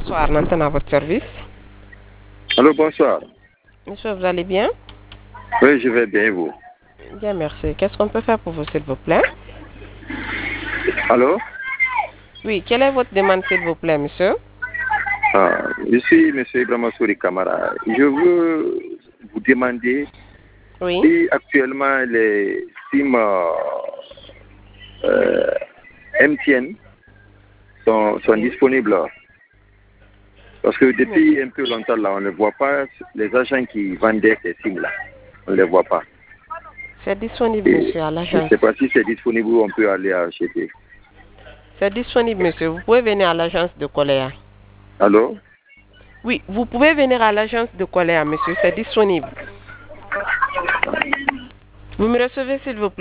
Bonsoir, Nantan à votre service. Allô, bonsoir. Monsieur, vous allez bien? Oui, je vais bien, et vous? Bien, merci. Qu'est-ce qu'on peut faire pour vous, s'il vous plaît? Allô? Oui, quelle est votre demande, s'il vous plaît, monsieur? Je suis M. Ibrahima Souri Kamara. Je veux vous demander Oui. si actuellement les SIM MTN sont disponibles. Parce que depuis un peu longtemps, là, on ne voit pas les agents qui vendaient ces SIM là. On ne les voit pas. C'est disponible, monsieur, à Je ne l'agence. sais pas si c'est disponible ou on peut aller acheter. C'est disponible, monsieur. Vous pouvez venir à l'agence de Coléa. Allô? Oui, vous pouvez venir à l'agence de Coléa, monsieur. C'est disponible. Vous me recevez, s'il vous plaît?